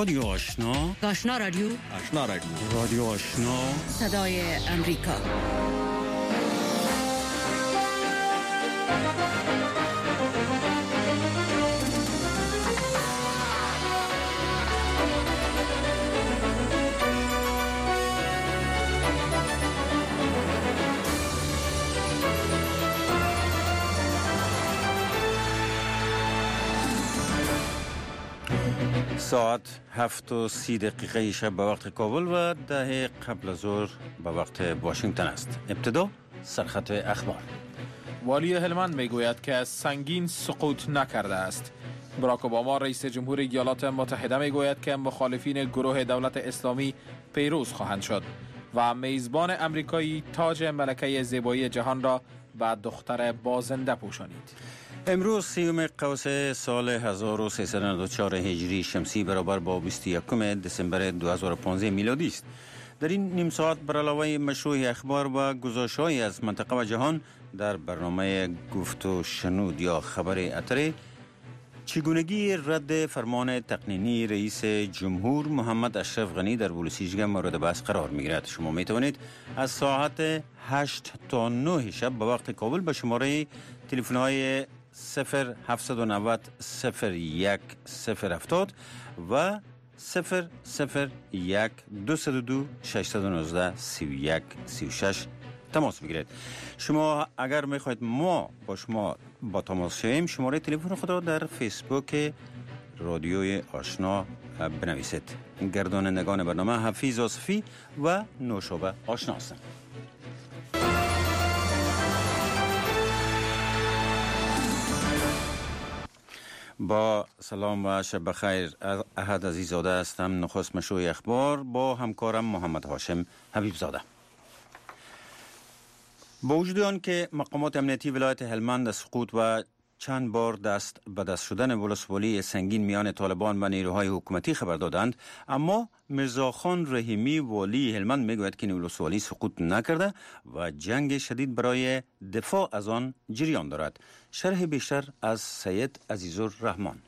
رادیو آشنا، آشنا رادیو، آشنا رادیو، رادیو آشنا، صدای امریکا. ساعت 7:30 شب به وقت کابل و 10 قبل از ظهر به وقت واشنگتن است. ابتدا سرخط اخبار. والی هلمند میگوید که سنگین سقوط نکرده است. باراک اوباما رئیس جمهور ایالات متحده میگوید که مخالفین گروه دولت اسلامی پیروز خواهند شد و میزبان امریکایی تاج ملکه زیبایی جهان را به دختر بازنده پوشانید. امروز 30 قوس سال 1394 هجری شمسی برابر با 21 دسامبر 2015 میلادی است. در این نیم ساعت بر علاوه مشروع اخبار و گزارش‌های از منطقه و جهان در برنامه گفت و شنود یا خبر اتری، چگونگی رد فرمان تقنینی رئیس جمهور محمد اشرف غنی در بلوچستان مورد بحث قرار می‌گیرد. شما می‌توانید از ساعت 8 تا 9 شب به وقت کابل به شماره تلفن‌های 0790 01 070 و 001 202 619 31 36 تماس بگیرید. شما اگر میخواهید ما با شما با تماس شویم، شماره تلفن خود را در فیسبوک رادیوی آشنا بنویسید. گردانندگان برنامه حفیظ آصفی و نوشابه آشنا هستند. با سلام و شب بخیر. احد عزیزاده هستم. نخست مشروع اخبار با همکارم محمد هاشم حبیب زاده. با وجود آن که مقامات امنیتی ولایت هلمند از سقوط و چند بار دست به دست شدن ولسوالی سنگین میان طالبان و نیروهای حکومتی خبر دادند، اما مرزاخان رحیمی والی هلمند میگوید که ولسوالی سقوط نکرده و جنگ شدید برای دفاع از آن جریان دارد. شرح بیشتر از سید عزیزالرحمن.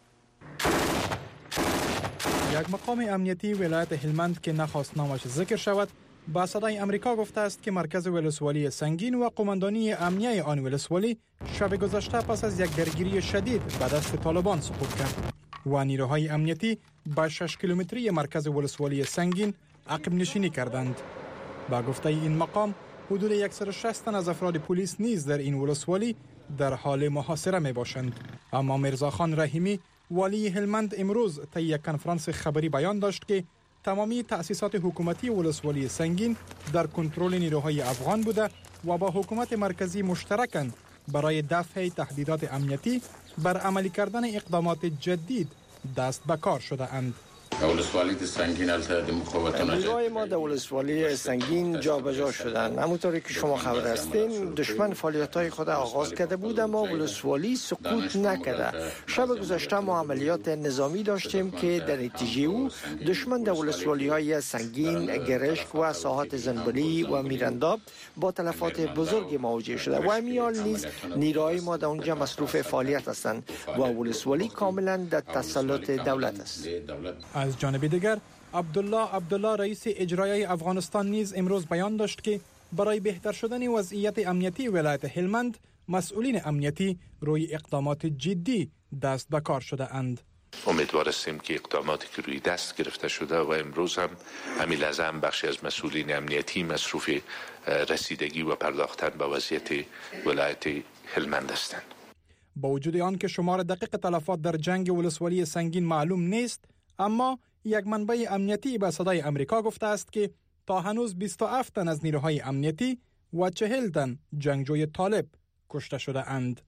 یک مقام امنیتی ولایت هلمند که نخواست نامش ذکر شود با صدای امریکا گفته است که مرکز ولسوالی سنگین و قماندانی امنیه آن ولسوالی شب گذشته پس از یک درگیری شدید به دست طالبان سقوط کرد و نیروهای امنیتی به 6 کیلومتری مرکز ولسوالی سنگین عقب نشینی کردند. با گفته این مقام حدود 160 تن از افراد پلیس نیز در این ولسوالی در حال محاصره می باشند. اما مرزاخان رحیمی والی هلمند امروز طی یک کنفرانس خبری بیان داشت که تمامی تأسیسات حکومتی ولسوالی سنگین در کنترل نیروهای افغان بوده و با حکومت مرکزی مشترکاً برای دفع تهدیدات امنیتی بر عملی کردن اقدامات جدید دست به کار شده اند. ولسوالی سنگین نیروهای ما در ولسوالی سنگین جابجا شدند. همونطوری که شما خبر هستین دشمن فعالیت‌های خود آغاز کرده بود اما ولسوالی سقوط نکرده. شب گذشته ما عملیات نظامی داشتیم که در نتیجه او دشمن در ولسوالی‌های سنگین، گرشک و ساحات زنبلی و میرندا با تلفات بزرگی مواجه شده و امیال نیز نیروهای ما در اونجا مصروف فعالیت هستند و ولسوالی کاملا در تسلط دولت است. از جانب دیگر عبدالله رئیس اجرایی افغانستان نیز امروز بیان داشت که برای بهتر شدن وضعیت امنیتی ولایت هلمند مسئولین امنیتی روی اقدامات جدی دست به کار شده اند. امیدوار هستیم که اقداماتی که روی دست گرفته شده و امروز هم همین لحظه هم بخشی از مسئولین امنیتی مصروف رسیدگی و پرداختن به وضعیت ولایت هلمند هستند. با وجود آن که شمار دقیق تلفات در جنگ ولسوالی سنگین معلوم نیست، اما یک منبع امنیتی به صدای امریکا گفته است که تا هنوز 27 تن از نیروهای امنیتی و 40 تن جنگجوی طالب کشته شده اند.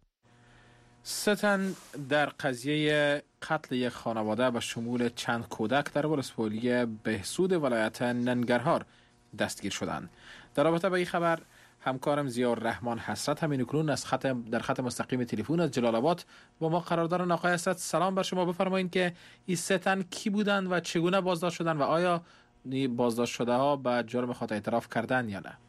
3 تن در قضیه قتل یک خانواده به شمول چند کودک در ولسوالی بهسود ولایت ننگرهار دستگیر شدند. در رابطه با این خبر همکارم ضیاءالرحمن حسرت همین اکنون از در خط مستقیم تلفن از جلال آباد با ما قرار دارند. آقای حسرت سلام بر شما. بفرمایید که این 3 تن کی بودند و چگونه بازداشت شدند و آیا بازداشت شده ها به جرم خود اعتراف کردند یا نه؟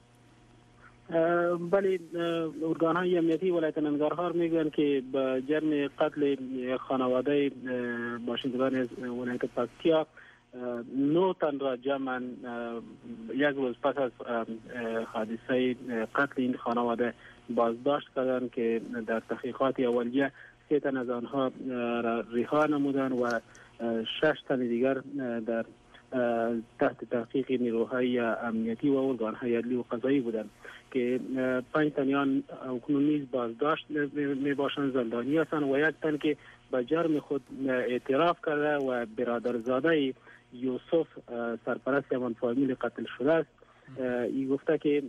بله، ارگان‌های امنیتی ولایت ننگرهار میگن که به جرم قتل خانواده باشندگان از ولایت پکتیا 9 تن را جمعاً یک روز پس از حادثه قتل این خانواده بازداشت کردند که در تحقیقات اولیه 3 تن از آنها را رها نمودند و 6 تن دیگر در تحت تحقیق نیروهای امنیتی و ارگان‌های عدلی و قضایی بودند که 5 تن اکنون نیز بازداشت می باشند، زندانی هستند و 1 تن که به جرم خود اعتراف کرده و برادرزاده یوسف سرپرست همان فامیل قتل شده است. این گفته که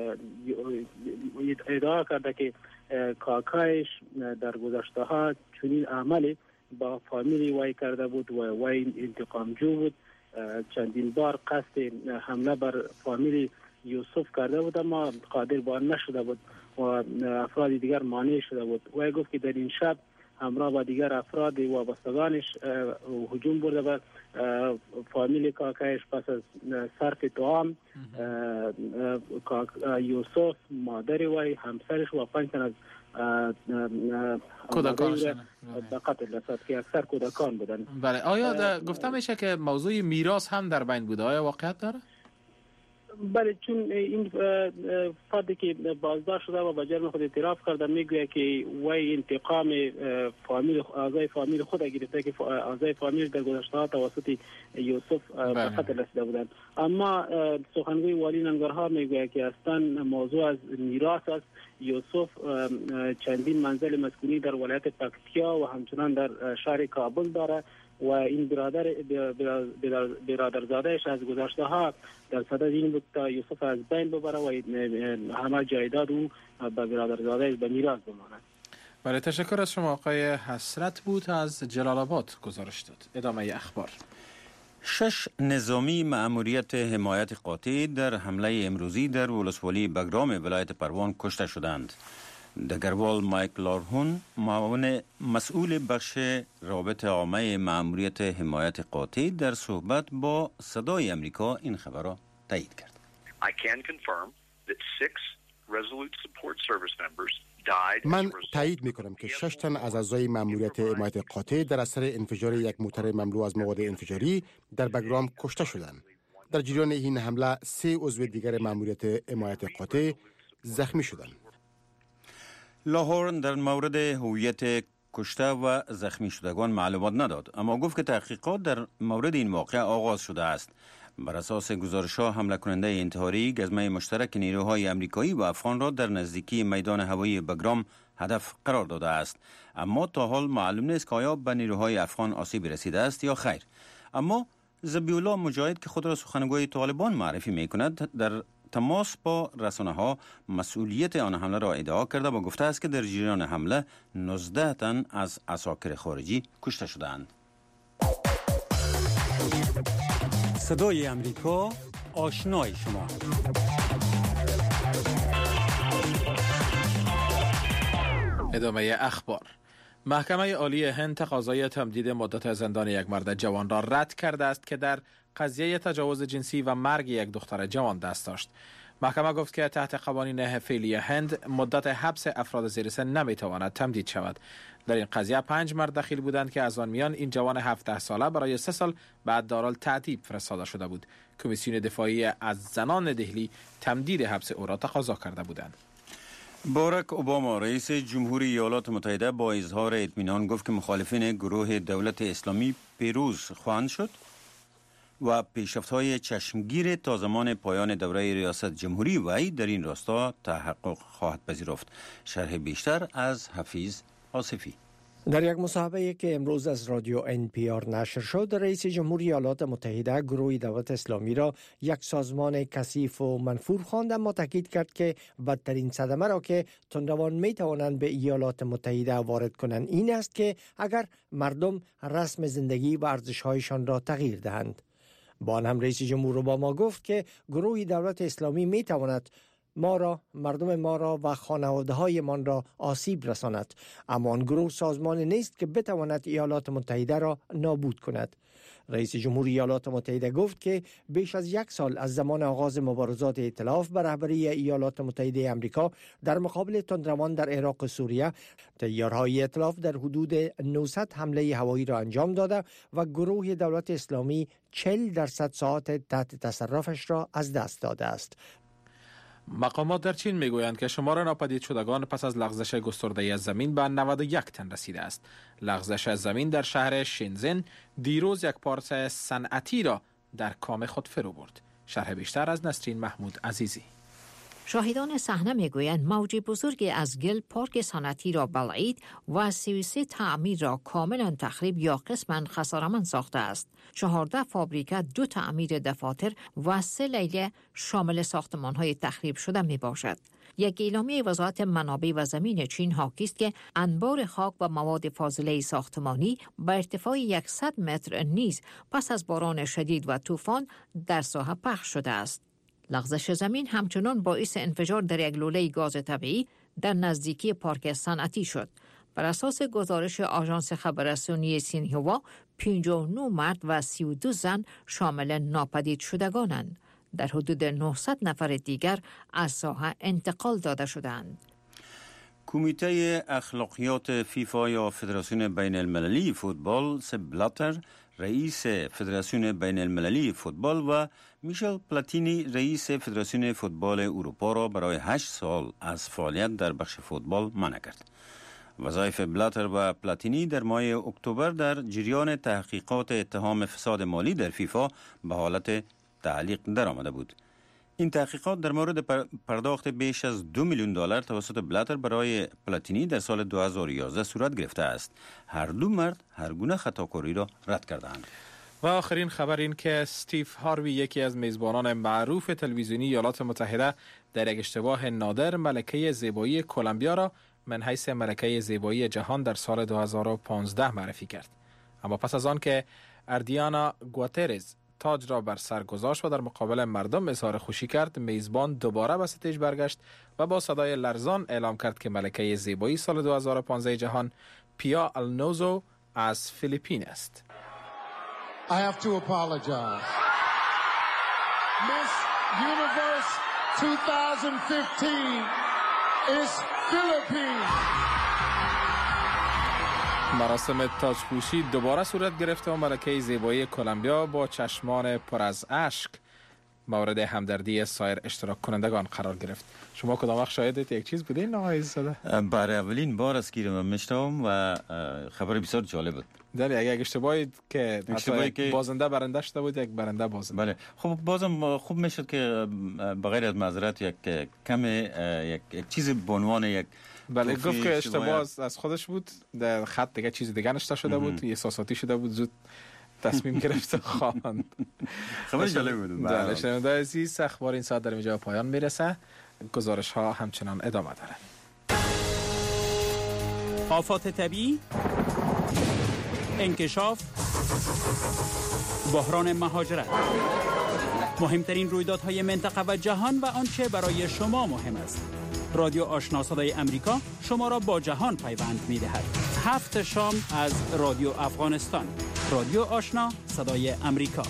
ادعا کرده که کاکایش در گذشته ها چنین عملی با فامیلی وی کرده بود و وی انتقام جو بود. چندین بار قصد حمله بر فامیل یوسف کرده بود اما قادر به آن نشده بود و افراد دیگر مانع شده بود. وی گفت که در این شب همراه با دیگر افراد وابستگانش هجوم برده به فامیل کاکایش. پس از صرف طعام یوسف، مادر وی، همسرش و 5 تن از کودکانش به قتل رسید که اکثر کودکان بودن. بله. آیا گفته میشه که موضوع میراث هم در بین بوده؟ آیا واقعیت داره؟ بله، چون این فردی که بازداشت شده و به جرم خود اعتراف کرده میگوید که وی انتقام اعضای فامیل خود گرفته که اعضای فامیل در گذشته ها توسط یوسف به قتل رسیده بودند. اما سخنگوی والی ننگرهار میگوید که اصلا موضوع از میراث است. یوسف چندین منزل مسکونی در ولایت پکتیا و همچنان در شهر کابل داره و این برادرزادهش از گذشته ها در صدد این بود تا یوسف از بین ببره و همه جایداد او به برادرزادهش به میراث بماند. بله، تشکر از شما. آقای حسرت بود از جلال آباد گزارش داد. ادامه اخبار. 6 نظامی مأموریت حمایت قاطع در حمله امروزی در ولسوالی بگرام ولایت پروان کشته شدند. دگروال مایک لارهون، معاون مسئول بخش رابطه عامه مأموریت حمایت قاطع، در صحبت با صدای امریکا این خبر را تایید کرد. من تایید میکنم که 6 تن از اعضای مأموریت حمایت قاطع در اثر انفجار یک موتر مملو از مواد انفجاری در بگرام کشته شدند. در جریان این حمله 3 عضو دیگر مأموریت حمایت قاطع زخمی شدند. لاهور در مورد هویت کشته و زخمی شدگان معلومات نداد، اما گفت که تحقیقات در مورد این واقعه آغاز شده است. بر اساس گزارش‌ها حمله کننده انتحاری گزمه مشترک نیروهای امریکایی و افغان را در نزدیکی میدان هوایی بگرام هدف قرار داده است، اما تا حال معلوم نیست که آیا به نیروهای افغان آسیب رسیده است یا خیر. اما ذبیح الله مجاهد که خود را سخنگوی طالبان معرفی می‌کند، در تماس با رسانه‌ها مسئولیت آن حمله را ادعا کرده و گفته است که در جریان حمله 19 تن از عساکر خارجی کشته شدند. صدای امریکا، آشنای شما. ادامه اخبار. محکمه عالی هند تقاضای تمدید مدت زندان یک مرد جوان را رد کرده است که در قضیه تجاوز جنسی و مرگ یک دختر جوان دست داشت. محکمه گفت که تحت قوانین فعلی هند مدت حبس افراد زیر سن نمیتواند تمدید شود. در این قضیه 5 مرد دخیل بودند که از آن میان این جوان 17 ساله برای 3 سال بعد دارالتعذیب فرستاده شده بود. کمیسیون دفاعی از زنان دهلی تمدید حبس او را تقاضا کرده بودند. باراک اوباما رئیس جمهوری ایالات متحده با اظهار اطمینان گفت که مخالفین گروه دولت اسلامی پیروز خواهند شد و پیشرفت‌های چشمگیر تا زمان پایان دوره ریاست جمهوری وی در این راستا تحقق خواهد پذیرفت. شرح بیشتر از حفیظ آصفی. در یک مصاحبه که امروز از رادیو NPR نشر شد، رئیس جمهوری ایالات متحده گروه دولت اسلامی را یک سازمان کثیف و منفور خواند، اما تاکید کرد که بدترین صدمه را که تندروان می توانند به ایالات متحده وارد کنند این است که اگر مردم رسم زندگی و ارزش‌هایشان را تغییر دهند. با آن هم رئیس جمهور اوباما گفت که گروه دولت اسلامی می تواند مردم ما را و خانواده های من را آسیب رساند، اما آن گروه سازمان نیست که بتواند ایالات متحده را نابود کند. رئیس جمهور ایالات متحده گفت که بیش از 1 سال از زمان آغاز مبارزات ائتلاف به رهبری ایالات متحده آمریکا در مقابل تندروان در عراق و سوریه، تیارهای ائتلاف در حدود 900 حمله هوایی را انجام داده و گروه دولت اسلامی 40% ساعات تحت تصرفش را از دست داده است. مقامات در چین میگویند که شمار ناپدید شدگان پس از لغزش گسترده‌ای از زمین به 91 تن رسیده است. لغزش از زمین در شهر شنزن دیروز یک پارچ صنعتی را در کام خود فرو برد. شرح بیشتر از نسرین محمود عزیزی. شاهدان صحنه میگویند موج بزرگی از گل پارک صنعتی را بلعید و 33 تعمیر را کاملا تخریب یا قسما خساره‌مند ساخته است. 14 فابریکه، 2 تعمیر دفاتر و 3 لیله شامل ساختمان‌های تخریب شده می باشد. یک اعلامیه وزارت منابع و زمین چین حاکی است که انبار خاک و مواد فاضله ساختمانی با ارتفاع 100 متر نیز پس از باران شدید و طوفان در ساحه پخش شده است. لغزش زمین همچنان باعث انفجار در یک لوله گاز طبیعی در نزدیکی پارک صنعتی شد. بر اساس گزارش آژانس خبررسانی سینهوا، 59 مرد و 32 زن شامل ناپدید شدگانند. در حدود 900 نفر دیگر از ساحه انتقال داده شدند. کمیته اخلاقیات فیفا یا فدراسیون بین المللی فوتبال سپ بلاتر رئیس فدراسیون بین المللی فوتبال و میشل پلاتینی رئیس فدراسیون فوتبال اروپا را برای 8 سال از فعالیت در بخش فوتبال منع کرد. وظایف بلاتر و پلاتینی در ماه اکتبر در جریان تحقیقات اتهام فساد مالی در فیفا به حالت تعلیق در آمده بود. این تحقیقات در مورد پرداخت بیش از $2 میلیون توسط بلاتر برای پلاتینی در سال 2011 صورت گرفته است. هر دو مرد هر گونه خطاکاری را رد کردند. و آخرین خبر این که استیو هاروی، یکی از میزبانان معروف تلویزیونی ایالات متحده، در یک اشتباه نادر ملکه زیبایی کلمبیا را من حیث ملکه زیبایی جهان در سال 2015 معرفی کرد. اما پس از آن که اردیانا گواترز تاج را بر سر گذاشت و در مقابل مردم اظهار خوشی کرد، میزبان دوباره به ستیج برگشت و با صدای لرزان اعلام کرد که ملکه زیبایی سال 2015 جهان پیا النوزو از فیلیپین است. I have to apologize. Miss Universe 2015 is Philippines. مراسم تاجپوشی دوباره صورت گرفته و ملکه زیبایی کلمبیا با چشمان پر از اشک مورد همدردی سایر اشتراک کنندگان قرار گرفت. شما کدام وقت شاهد یک چیز بودین آقای زاده؟ برای اولین بار است که من میشنوم و خبر بسیار جالب بود. در یک اشتباهی که بازنده برنده شده بود، یک برنده بازنده. بله، خب بازم خوب میشد که بغیر از معذرت یک کم یک چیزی به عنوان یک بله گفت که اشتباه از خودش بود، در خط دیگه چیز دیگه نشته شده بود، احساساتی شده بود، زود تصمیم گرفت خواهند. خبر جالب بود. بله شنونده عزیز، اخبار این ساعت در اینجا پایان میرسه. گزارش ها همچنان ادامه داره. آفات طبیعی، انکشاف، بحران مهاجرت، مهمترین رویدادهای منطقه و جهان و آنچه برای شما مهم است. رادیو آشنا صدای امریکا شما را با جهان پیوند می‌دهد. 7 شام از رادیو افغانستان. رادیو آشنا صدای امریکا.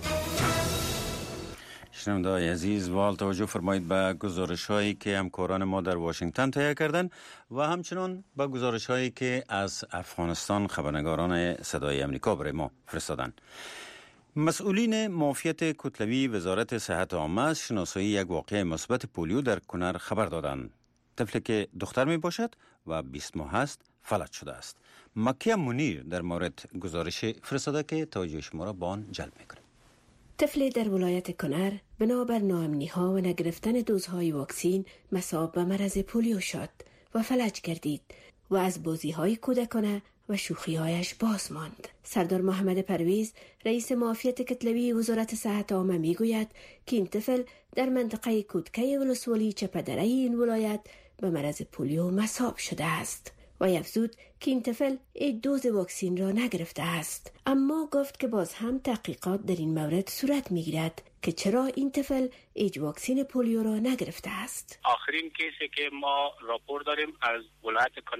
شنونده‌های عزیز، واقعا توجه فرمایید به گزارش‌هایی که همکاران ما در واشنگتن تهیه کردند و همچنان به گزارش‌هایی که از افغانستان خبرنگاران صدای امریکا برای ما فرستادند. مسئولین معافیت کتلوی وزارت صحت عامه از شناسایی یک واقعه مثبت پولیو در کنر خبر دادند. طفلی که دختر می باشد و 20 ماه است فلج شده است. مکیه منیر در مورد گزارش فرستاده که توجه شما را به آن جلب می‌کند. طفلی در ولایت کنر بنابر ناامنی‌ها و نگرفتن دوزهای واکسین مصاب به مرض پولیو شد و فلج گردید و از بازی‌های کودکانه و شوخی‌هایش باز ماند. سردار محمد پرویز رئیس معافیت کتلوی وزارت صحت عامه میگوید که این طفل در منطقه کودکه ولسوالی چپدره این ولایت به مرض پولیو مصاب شده است و افزود که این طفل دوز واکسین را نگرفته است، اما گفت که باز هم تحقیقات در این مورد صورت میگیرد که چرا این طفل واکسین پولیو را نگرفته است. آخرین کیسی که ما راپور داریم از ولایت کنر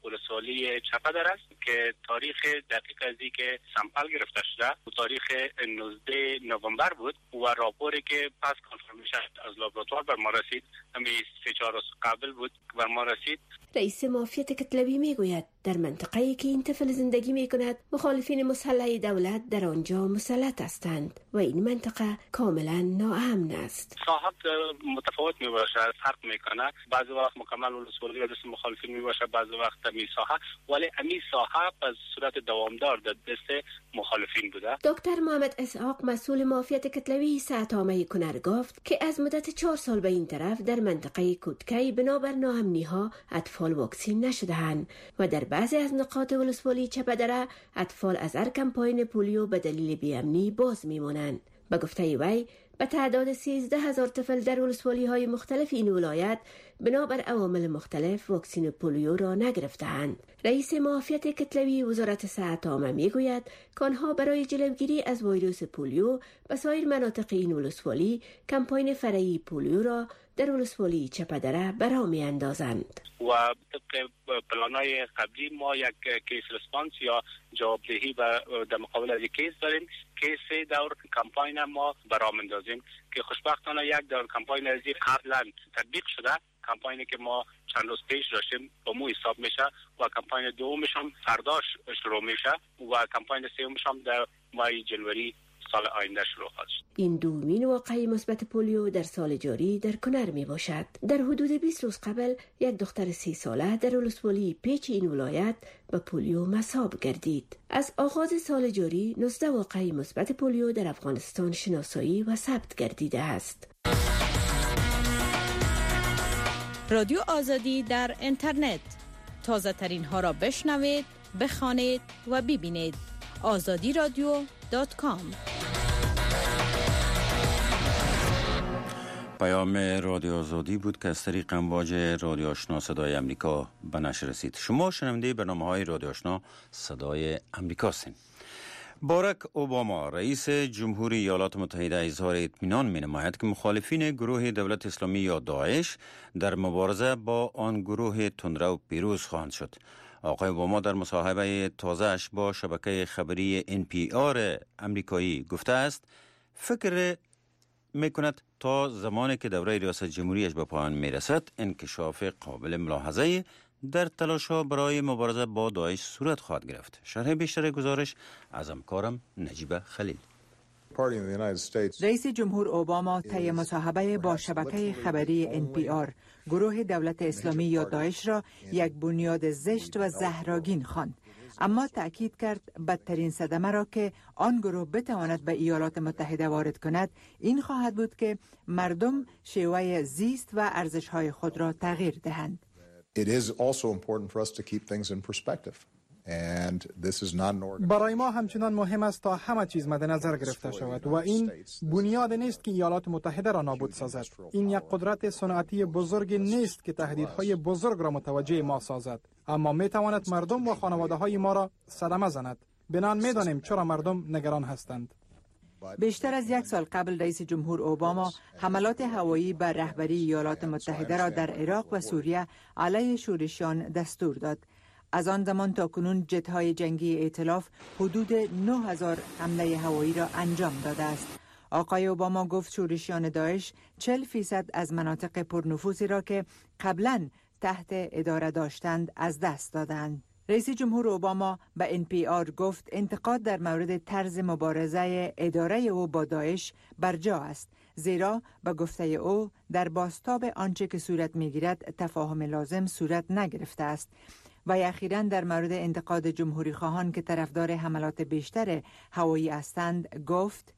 ولسوالی چپدر است که تاریخ دقیق از که سامپل گرفته شده و تاریخ 19 نوامبر بود و راپوری که پس کنفرمیشن از لابراتوار بر ما رسید همین 3-4 روز قبل بود بر ما رسید. رئیس مافیات کتلوی میگوید در منطقه‌ای که این طفل زندگی میکند مخالفین مسلح دولت در آنجا مسلط هستند و این منطقه کاملا ناامن است. ساحت متفاوت میباشه، فرق میکنه. بعضی وقت مکمل ولسوالی و دست مخالفین میباشه، بعضی وقت می ساحه، ولی امی ساحه از صورت دوامدار در دست مخالفین بوده. دکتر محمد اسحاق مسئول مافیات کتلوی ساعتامه کنر گفت که از مدت 4 سال به این طرف در منطقه کودکی بنابر ناامنی‌ها اطفال واکسین نشده‌اند و در بعضی از نقاط ولسوالی چپدره اطفال از هر کمپاین پولیو به دلیل بی‌امنی باز میمانند. به گفته وی به تعداد 13,000 طفل در ولسوالی‌های مختلف این ولایت بنابر عوامل مختلف واکسین پولیو را نگرفته‌اند. رئیس معافیت کتلوی وزارت صحت عامه میگوید که آنها برای جلوگیری از ویروس پولیو به سایر مناطق این ولسوالی کمپاین فرعی پولیو را در ولسوالی چپدره برا می‌اندازند. و طبق پلان‌های قبلی ما یک کیس ریسپانس یا جوابدهی در مقابل از یک کیس داریم که 3 دور کمپاین ما برا می‌اندازیم که خوشبختانه یک دور کمپاین از قبلا تطبیق شده. کمپاینی که ما چند روز پیش داشتیم با مو حساب میشه و کمپاین دومش هم فرداش شروع میشه و کمپاین سومش هم در ماه جنوری سال آینده شروع خواهد شد. این دومین واقعه مثبت پولیو در سال جاری در کنر می باشد. در حدود 20 روز قبل یک دختر 30 ساله در ولسوالی پیچ این ولایت به پولیو مصاب گردید. از آغاز سال جاری 19 واقعه مثبت پولیو در افغانستان شناسایی و ثبت گردیده است. رادیو آزادی در اینترنت، تازه ترین ها را بشنوید، بخوانید و ببینید. azadiradio.com. پیام رادیو آزادی بود که از طریق امواج رادیو آشنا صدای امریکا به نشر رسید. شما شنونده برنامه‌های رادیو آشنا صدای امریکا هستید. باراک اوباما رئیس جمهوری ایالات متحده اظهار اطمینان می‌نماید که مخالفین گروه دولت اسلامی یا داعش در مبارزه با آن گروه تندرو پیروز خواهند شد. آقای اوباما در مصاحبه تازه‌اش با شبکه خبری NPR امریکایی گفته است فکر می‌کند تا زمانی که دوره ریاست جمهوریش به پایان می‌رسد انکشاف قابل ملاحظه در تلاش‌ها برای مبارزه با داعش صورت خواهد گرفت. شرح بیشتر گزارش از همکارم نجیب خلیل. رئیس جمهور اوباما طی مصاحبه با شبکه خبری NPR گروه دولت اسلامی یا داعش را یک بنیاد زشت و زهرآگین خواند، اما تأکید کرد بدترین صدمه را که آن گروه بتواند به ایالات متحده وارد کند این خواهد بود که مردم شیوه زیست و ارزش‌های خود را تغییر دهند. برای ما همچنان مهم است تا همه چیز مد نظر گرفته شود و این بنیاد نیست که ایالات متحده را نابود سازد. این یک قدرت صنعتی بزرگ نیست که تهدیدهای بزرگ را متوجه ما سازد، اما می تواند مردم و خانواده های ما را صدمه زند. بنان می دانیم چرا مردم نگران هستند. بیشتر از 1 سال قبل رئیس جمهور اوباما حملات هوایی بر رهبری ایالات متحده را در عراق و سوریه علیه شورشیان دستور داد. از آن زمان تا کنون جت‌های جنگی ائتلاف حدود 9000 حمله هوایی را انجام داده است. آقای اوباما گفت شورشیان داعش 40% از مناطق پرنفوذی را که قبلاً تحت اداره داشتند از دست دادند. رئیس جمهور اوباما به NPR گفت انتقاد در مورد طرز مبارزه اداره او با داعش برجا است، زیرا به گفته او در بازتاب آنچه که صورت می‌گیرد تفاهم لازم صورت نگرفته است. و اخیراً در مورد انتقاد جمهوری خواهان که طرفدار حملات بیشتر هوایی هستند گفت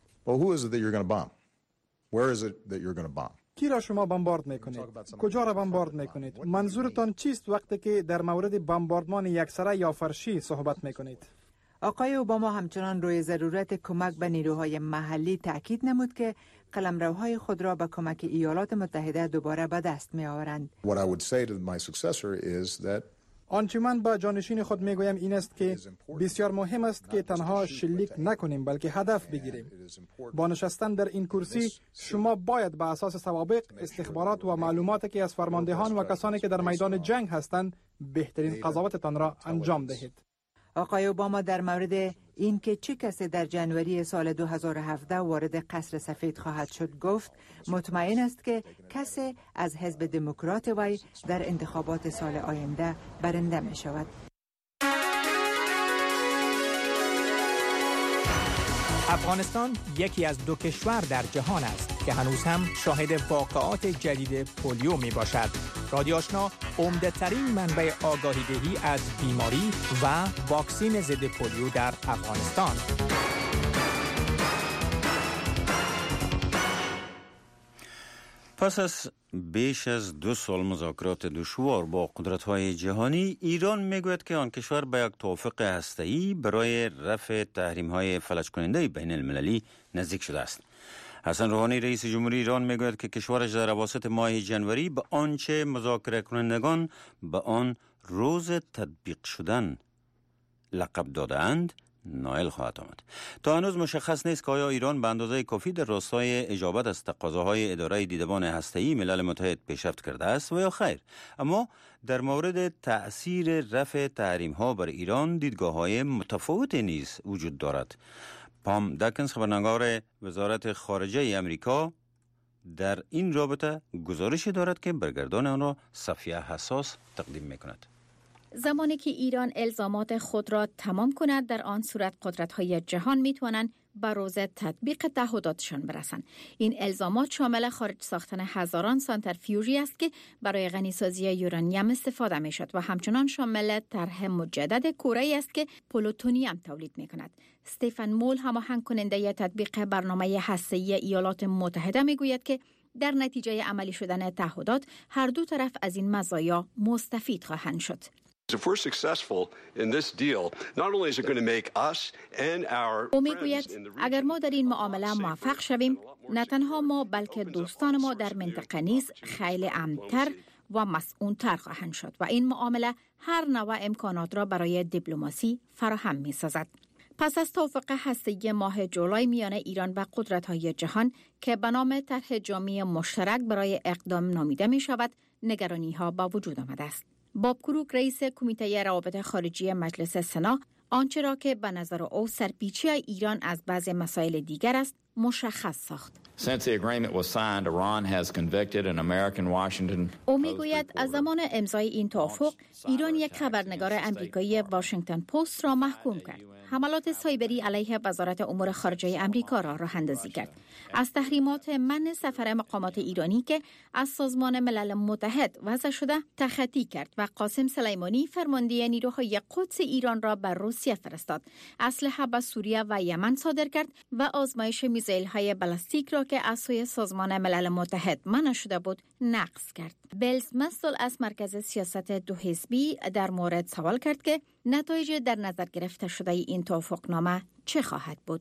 کی را شما بمبارد میکنید؟ کجا را بمبارد میکنید؟ منظورتان چیست وقتی که در مورد بمباردمان یکسره یا فرشی صحبت میکنید؟ آقای اوباما همچنان روی ضرورت کمک به نیروهای محلی تاکید نمود که قلمروهای خود را به کمک ایالات متحده دوباره به دست می آورند. آنچه من به جانشین خود میگویم این است که بسیار مهم است که تنها شلیک نکنیم بلکه هدف بگیریم. با نشستن در این کرسی شما باید به اساس سوابق، استخبارات و معلوماتی که از فرماندهان و کسانی که در میدان جنگ هستند بهترین قضاوتتان را انجام دهید. آقای اوباما در مورد این که چه کسی در جنوری سال 2017 وارد قصر سفید خواهد شد گفت مطمئن است که کسی از حزب دموکرات وی در انتخابات سال آینده برنده می شود. افغانستان یکی از 2 کشور در جهان است که هنوز هم شاهد واقعات جدید پولیو می باشد. رادیو آشنا عمده ترین منبع آگاهی دهی از بیماری و واکسین ضد پولیو در افغانستان. پس از بیش از 2 سال مذاکرات دشوار با قدرت‌های جهانی، ایران میگوید که آن کشور به یک توافق هسته‌ای برای رفع تحریم‌های فلج کننده بین المللی نزدیک شده است. حسن روحانی رئیس جمهوری ایران میگوید که کشورش در اواسط ماه جنوری به آنچه مذاکره کنندگان به آن روز تطبیق شدن لقب داده‌اند نائل خواهد آمد. تا هنوز مشخص نیست که آیا ایران به اندازه کافی در راستای اجابت از تقاضاهای اداره دیدبان هسته‌ای ملل متحد پیشرفت کرده است و یا خیر. اما در مورد تأثیر رفع تحریم‌ها بر ایران دیدگاه‌های متفاوتی نیز وجود دارد. پام دکنز خبرنگار وزارت خارجه امریکا در این رابطه گزارشی دارد که برگردان آن را صفیه حساس تقدیم می‌کند. زمانی که ایران الزامات خود را تمام کند در آن صورت قدرت‌های جهان می‌توانند به روز تطبیق تعهداتشان برسند. این الزامات شامل خارج ساختن هزاران سانتریفیوژی است که برای غنیسازی یورانیم استفاده می‌شد و همچنان شامل طرح مجدد کره است که پلوتونیم تولید می‌کند. استفن مول هماهنگ کننده تطبیق برنامه هسته‌ای ایالات متحده می‌گوید که در نتیجه عملی شدن تعهدات هر دو طرف از این مزایا مستفید خواهند شد. او میگوید اگر ما در این معامله موفق شویم نه تنها ما بلکه دوستان ما در منطقه نیز خیلی امن‌تر و مسئول‌تر خواهند شد و این معامله هر نوع امکانات را برای دیپلماسی فراهم می‌سازد. پس از توافق هسته‌ای ماه جولای میان ایران و قدرت‌های جهان که به نام طرح جامع مشترک برای اقدام نامیده می‌شود، نگرانی‌ها با وجود آمده است. باب کروک رئیس کمیته روابط خارجی مجلس سنا آنچه را که به نظر او سرپیچی ایران از بعض مسائل دیگر است مشخص ساخت. او میگوید از زمان امضای این توافق ایران یک خبرنگار امریکایی واشنگتن پست را محکوم کرد. حملات سایبری علیه وزارت امور خارجه امریکا را راه اندازی کرد. از تحریمات منع سفر مقامات ایرانی که از سازمان ملل متحد وضع شده تخطی کرد و قاسم سلیمانی فرمانده نیروهای قدس ایران را بر روسیه فرستاد. اسلحه به سوریه و یمن صادر کرد و آزمایش میزایل‌های بالستیک را که از سوی سازمان ملل متحد منع شده بود نقض کرد. بلز مسئول از مرکز سیاست 2 حزبی در مورد سوال کرد که نتایج در نظر گرفته شده این توافقنامه چه خواهد بود؟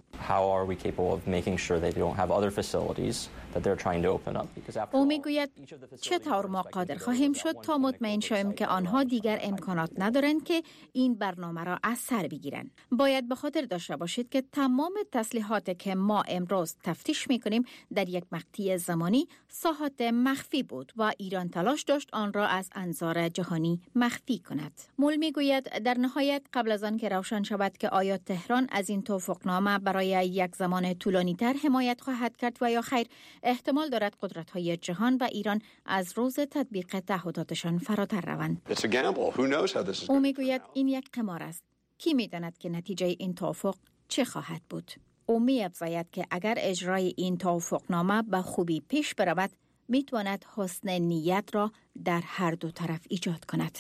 او میگوید چطور ما قادر خواهیم شد تا مطمئن شویم که آنها دیگر امکانات ندارند که این برنامه را از سر بگیرند. باید به خاطر داشته باشید که تمام تسلیحاتی که ما امروز تفتیش میکنیم در یک مقطع زمانی ساحات مخفی بود و ایران تلاش داشت آن را از انظار جهانی مخفی کند. مول میگوید در نهایت قبل از آن که روشن شود که آیا تهران از این توافقنامه برای یک زمان طولانی تر حمایت خواهد کرد و یا خیر، احتمال دارد قدرت‌های جهان و ایران از روز تطبیق تعهداتشان فراتر روند. او میگوید این یک قمار است. کی میداند که نتیجه این توافق چه خواهد بود؟ او می‌افزاید که اگر اجرای این توافقنامه به خوبی پیش برود، میتواند حسن نیت را در هر دو طرف ایجاد کند.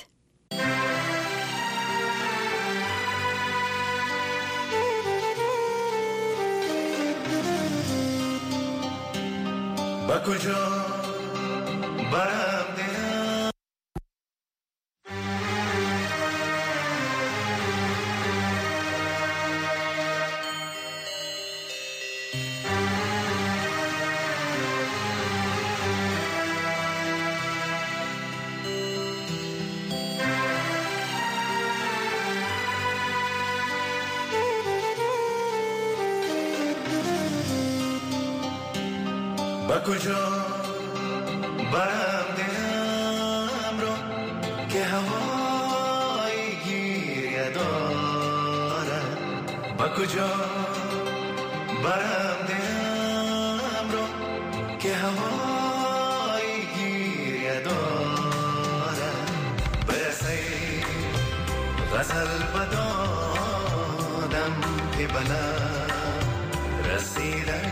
با کجا برم دلم به کجا برم دلم رو که هوای گیریه دارد به کجا برم دلم رو که هوای گیریه دارد برسی غزل بدادم که بلند رسیده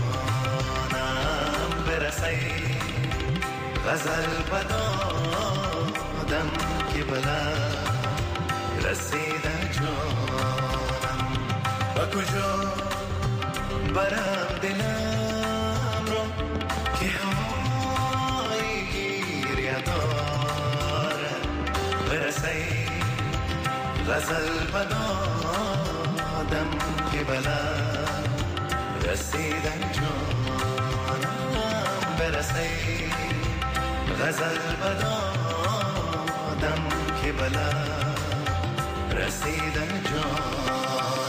جانم برسی غزل بدادم که بلند رسیده جانم با کجا برم دلم رو که هوای گیریه دارد برسی غزل بدادم که بلند رسیدن جانم برسی غزل بدادم که بلند رسیدن جانم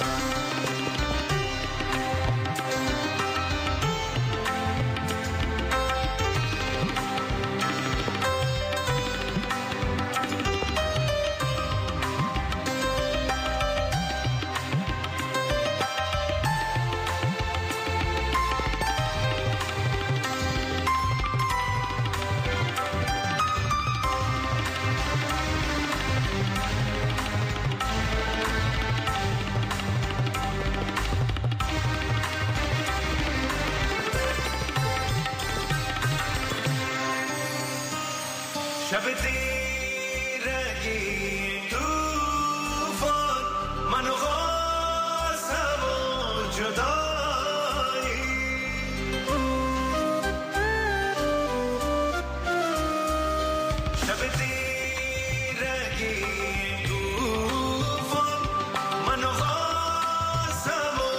شب تیرگی توفان منو غاسم و جدایی شب تیرگی توفان منو غاسم و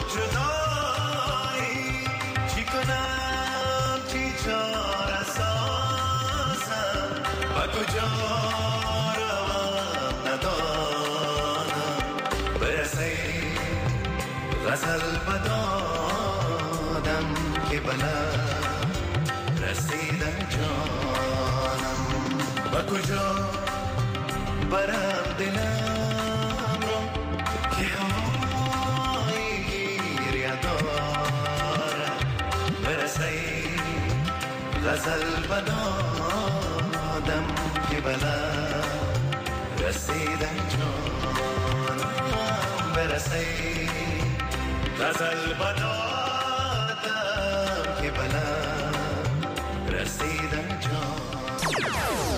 جدایی چی کنم چی چاره سازم با کجا روم ندانم برسی غزل بدادم که بلند رسیدن جانم با کجا برم دلم رو که هوای گیریه دارد برسی غزل بدادم که بلند رسیدن جانم برسی غزل بدادم که بلند رسیدن جانم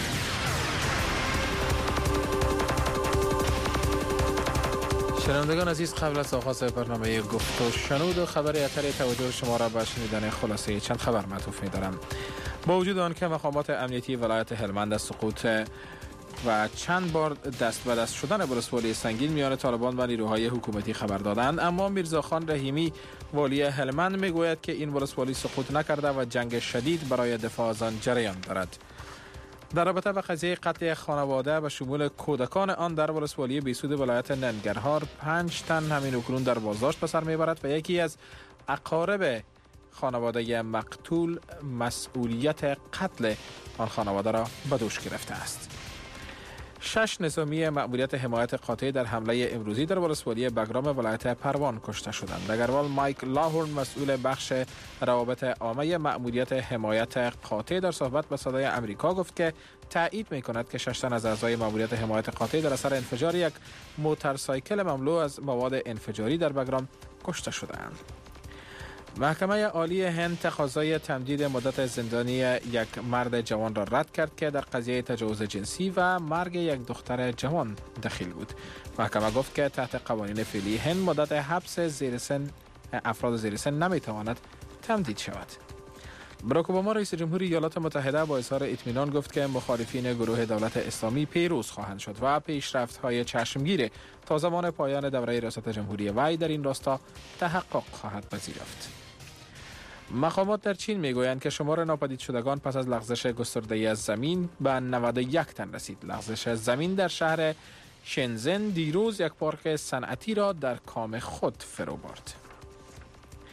شنوندگان عزیز، قبل از آغاز برنامه گفت و شنود و خبر اتر توجه شما را به شنیدن خلاصه چند خبر معطوف می‌دارم. با وجود آن که مقامات امنیتی ولایت هلمند از سقوط و چند بار دست به دست شدن ولسوالی سنگین میان طالبان و نیروهای حکومتی خبر دادند، اما میرزاخان رحیمی والی هلمند میگوید که این ولسوالی سقوط نکرده و جنگ شدید برای دفاع از آن جریان دارد. در رابطه با قضیه قتل خانواده و شمول کودکان آن در ولسوالی بیسود ولایت ننگرهار 5 تن همین اکنون در بازداشت به سر میبرد و یکی از اقارب خانواده مقتول مسئولیت قتل آن خانواده را به دوش گرفته است. 6 نظامی مأموریت حمایت قاطع در حمله امروزی در ولسوالی بگرام ولایت پروان کشته شدند. دگروال مایک لاهورن مسئول بخش روابط عامه مأموریت حمایت قاطع در صحبت با صدای آمریکا گفت که تایید می‌کند که 6 تن از اعضای مأموریت حمایت قاطع در اثر انفجار یک موتورسایکل مملو از مواد انفجاری در بگرام کشته شدند. محکمه عالی هند تقاضای تمدید مدت زندانی یک مرد جوان را رد کرد که در قضیه تجاوز جنسی و مرگ یک دختر جوان دخیل بود. محکمه گفت که تحت قوانین فعلی هند مدت حبس افراد زیر سن نمیتواند تمدید شود. باراک اوباما رئیس جمهوری ایالات متحده با اظهار اطمینان گفت که مخالفین گروه دولت اسلامی پیروز خواهند شد و پیشرفت‌های چشمگیر تا زمان پایان دوره ریاست جمهوری وی در این راستا تحقق خواهد پذیرفت. مقامات در چین میگویند که شمار ناپدید شدگان پس از لغزش گسترده‌ای از زمین به 91 تن رسید. لغزش زمین در شهر شنزن دیروز یک پارک صنعتی را در کام خود فرو برد.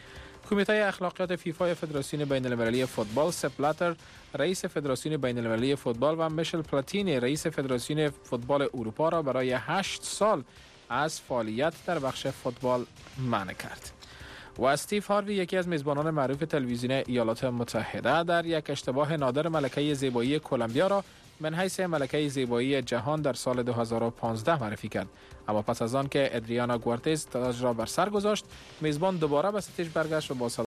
کمیته اخلاقیات فیفا فدراسیون بین المللی فوتبال، سپ بلاتر رئیس فدراسیون بین المللی فوتبال و میشل پلاتینی رئیس فدراسیون فوتبال اروپا را برای 8 سال از فعالیت در بخش فوتبال منع کرد. و استیو هاروی یکی از میزبانان معروف تلویزیون ایالات متحده در یک اشتباه نادر ملکه زیبایی کلمبیا را من حیث ملکه زیبایی جهان در سال 2015 معرفی کرد، اما پس از آن که ادریانا گوارتز تاج را بر سر گذاشت، میزبان دوباره به ستیج برگشت و با